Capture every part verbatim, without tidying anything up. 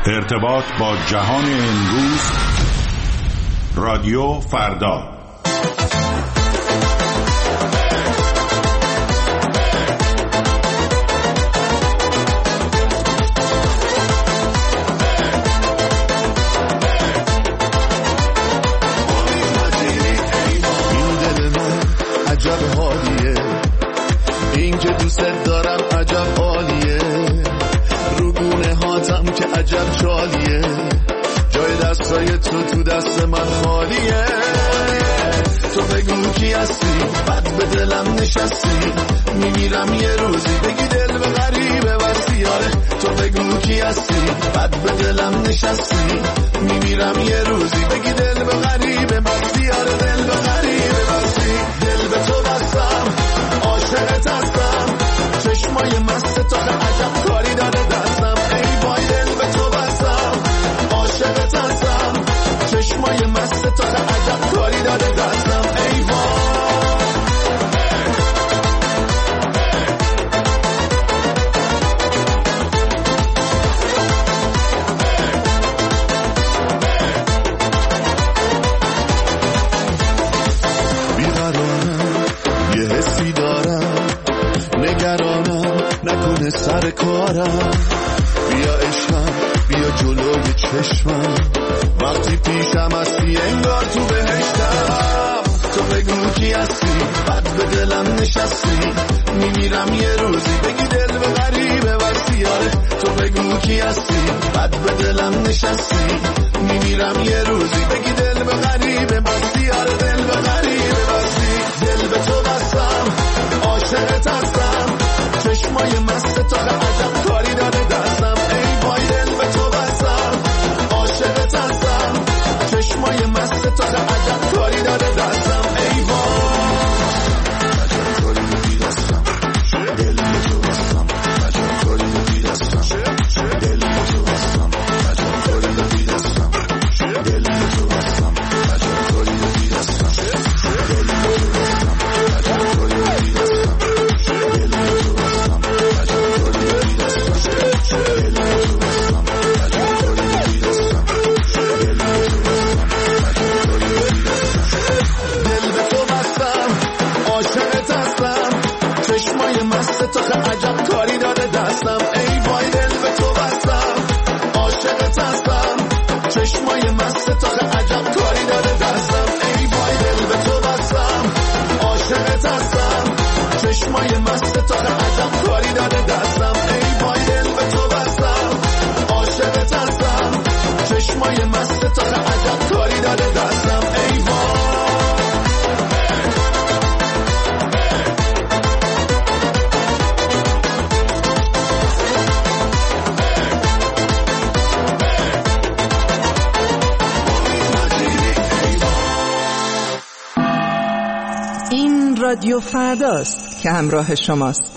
ارتباط با جهان امروز، رادیو فردا. عجب حالیه این که دوست دارم، عجب عالیه رو گونه هاتم که عجب چالیه، جای دستای تو تو دست من خالیه. تو بگو کی هستی، بد به دلم نشستی، میمیرم یه روزی بگی دل به غریبه وسیاره. تو بگو کی هستی، بد به دلم نشستی، میمیرم یه روزی بگی دل به غریبه وسیاره. دل به غریبه وسی، دل به تو بستم، عاشقت هستم، چشمای مست تو عجب کاری داره دستم. ای وای دل به تو بستم، عاشقت هستم، چشمای مست تو عجب کاری داره دستم. ای وای نکنه سر کارم، بیا عشقم بیا جلوی چشمم، وقتی پیشم هستی انگار تو بهشتم. تو بگو کی هستی، بد به دلم نشستی، میمیرم یه روزی بگی دل به غریبه وسیاره. تو بگو کی هستی، بد به دلم نشستی، میمیرم یه روزی بگی دل به غریبه وسیاره. دل به غریبه وسی، دل به تو بستم، عاشقت هستم، چشمای مست تو عجب کاری داره دستم. ای وای دل به تو بستم، عاشقت هستم، چشمای مست تو عجب کاری داره دستم. ای وای عجب کاری داری دستم، دل به تو بستم، عجب کاری داری دستم، دل به تو بستم، عجب کاری داری دستم، دل به تو بستم، عجب کاری داری دستم، دل به تو بستم، عجب کاری داری دستم، دل به تو بستم، عجب کاری داری دستم، دل به تو بستم، عجب کاری داری دستم، دل به تو بستم، عجب کاری داری دستم. دل به تو بستم، عاشقت هستم، چشمای مست تو عجب کاری داره دستم. ای وای دل به تو بستم، عاشقت هستم، چشمای مست تو عجب کاری داره دستم. ای وای دل به تو بستم، عاشقت هستم، چشمای مست تو عجب کاری داره دستم. ای وای دل به تو بستم، عاشقت هستم، چشمای مست تو عجب کاری داره دستم. ای وای این رادیو فرداست که همراه شماست.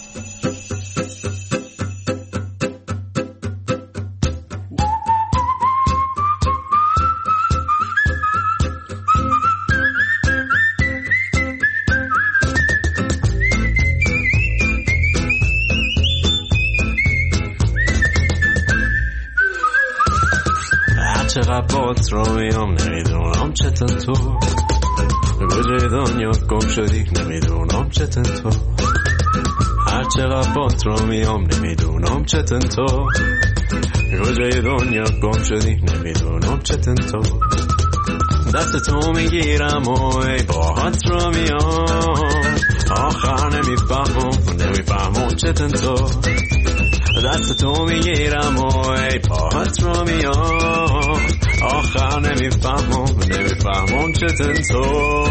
چقدر بات رو میام نمیدونم چطور تو کجای دنیا گم شدی، نمیدونم چطور تو. هر چقدر بات رو میام نمیدونم چطور تو کجای دنیا گم شدی، نمیدونم چطور تو. دست تو میگیرم و ای باهات رو میام، آخر نمیفهمم نمیفهمم چطور تو. دست تو میگیرم و ای باهات رو میام، آخر نمیفهمم نمیفهمم چطور تو.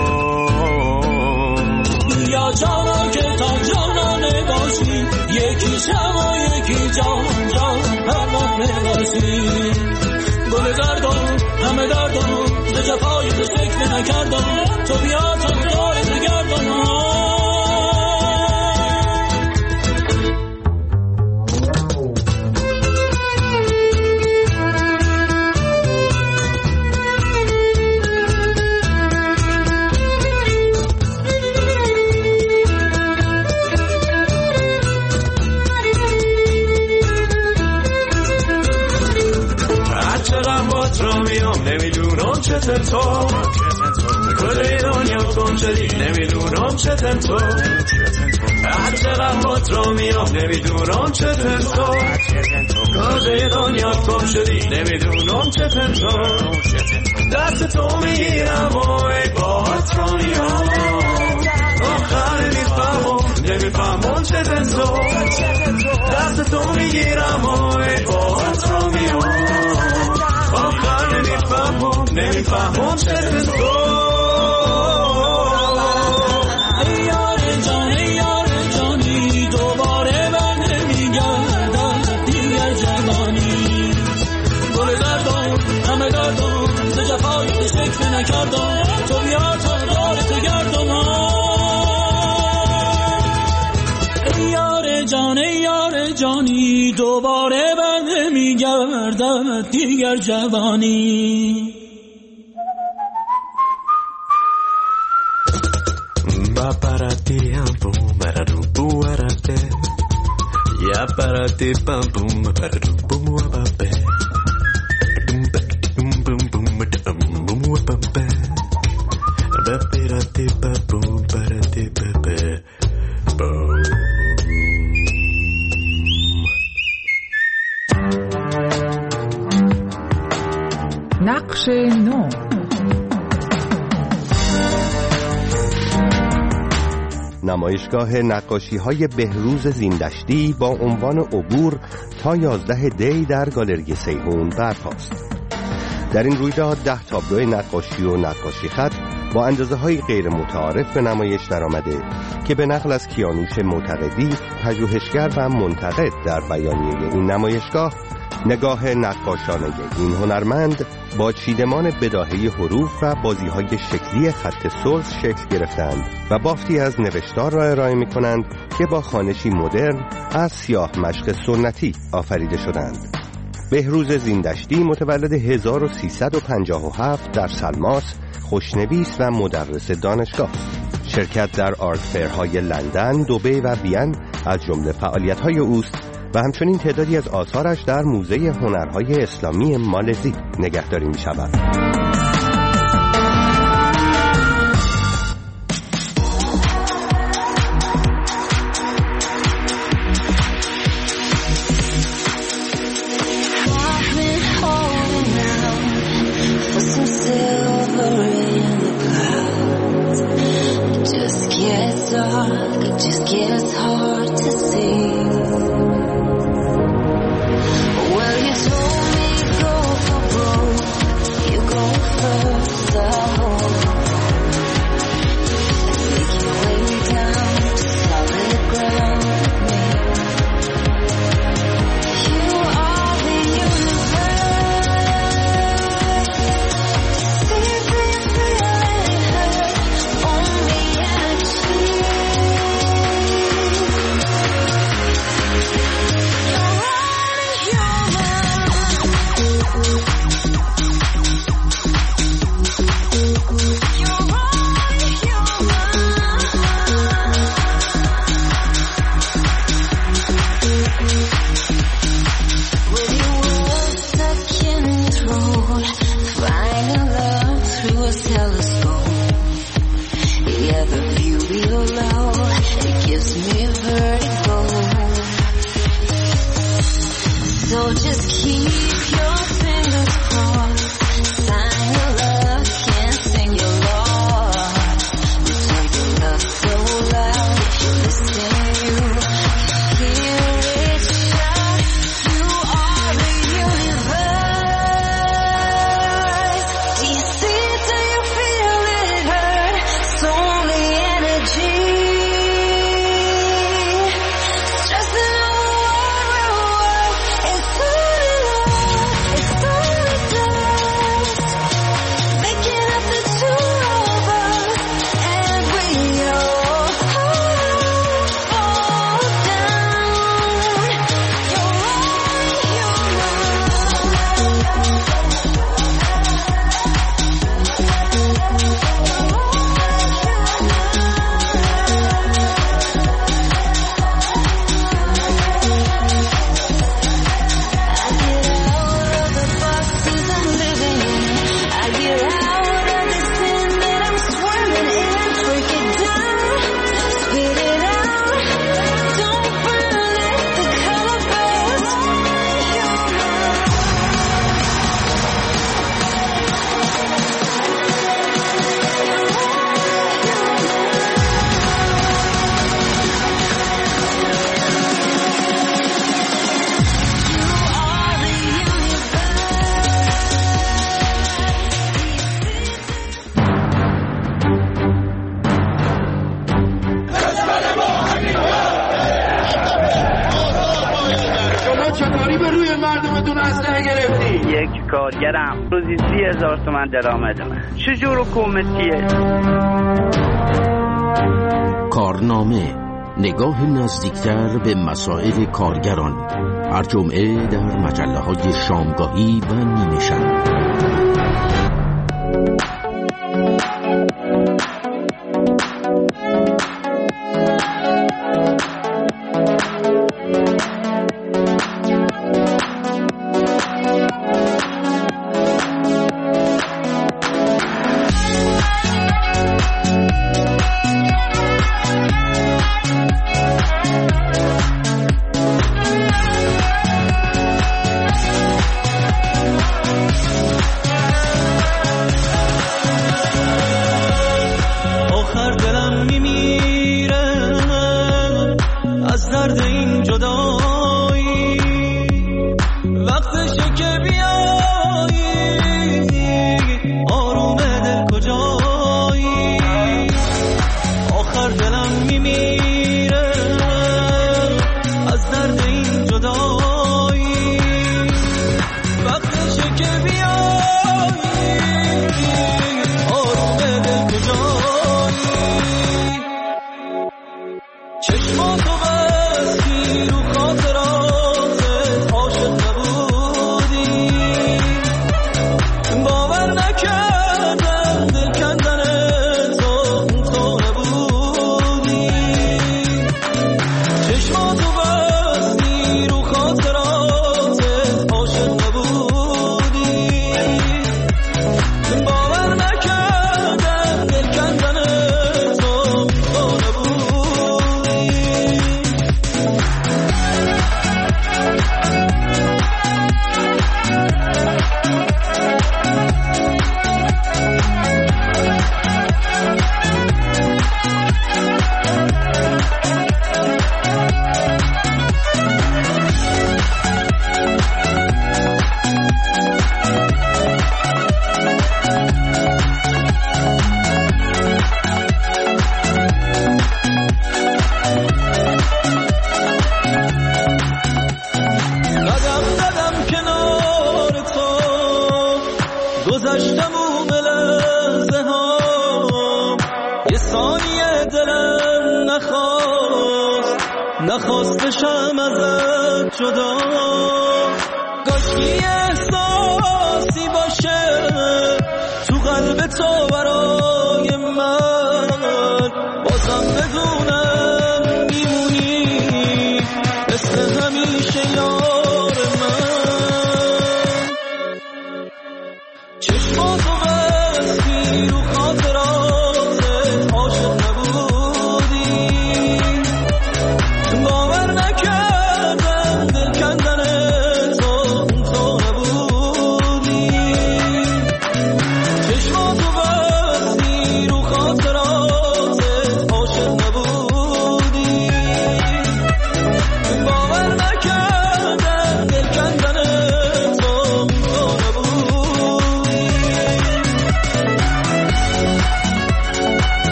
یا جانا که تا جانانه باشی، یکی شم و یکی جان جان هر وقت نباشی. گل دردم همه دردم ز جفای تو سکته نکردم، تو بیا تا داره بگردم. نمیدونم چه تو کجای دنیا گم شدی نمیدونم چه تو هر چقدر بات رو میام نمیدونم چه تو کجای دنیا گم شدی نمیدونم چه تو دست تو میگیرم و ای بات رو میام آخر نمیفهمم نمیفهمم چه تو دست تو میگیرم و ای بات رو میام آخر نمیفهمم نمیفهمم چه تو ای یار جان ای یار جانی دوباره من نمیگردم دیگر جوانی گل دردم همه دردم ز جفای شکل نکردم تو بیا تا دارت گردم ای یار جان ای یار جانی دوباره من نمیگردم دیگر جوانی با پراتی هم بوم برادو بوارته یا پراتی پم بوم برادو بوارته بوم بوم بوم بوم بوم بوم با پراتی پم بوم پراتی پم بوم نقش نو. نمایشگاه نقاشی‌های بهروز زیندشتی با عنوان عبور تا یازده دی در گالری سیحون برپاست. در این رویداد ده تابلو نقاشی و نقاشی خط با اندازه‌های غیر متعارف به نمایش درآمده که به نقل از کیانوش معتقدی پژوهشگر و منتقد در بیانیه این نمایشگاه نگاه نقاشانه این هنرمند با چیدمان بداهه حروف و بازی‌های شکلی خط سلس شکل گرفتند و بافتی از نوشتار را ارائه می‌کنند که با خوانشی مدرن از سیاه مشق سنتی آفریده شدند. بهروز زیندشتی متولد هزار و سیصد و پنجاه و هفت در سلماس، خوشنویس و مدرس دانشگاه. شرکت در آرت فرهای لندن، دبی و وین از جمله فعالیت‌های اوست و همچنین تعدادی از آثارش در موزه هنرهای اسلامی مالزی نگهداری می‌شود. It's مردمتون اسلحه گرفتی؟ یک کارگرم روزی سی هزار تومن درآمد من. چجور حکومتیه؟ کارنامه، نگاه نزدیکتر به مسائل کارگران، هر جمعه در مجله های شامگاهی و نیمه شب. نخواستشم ازت جدا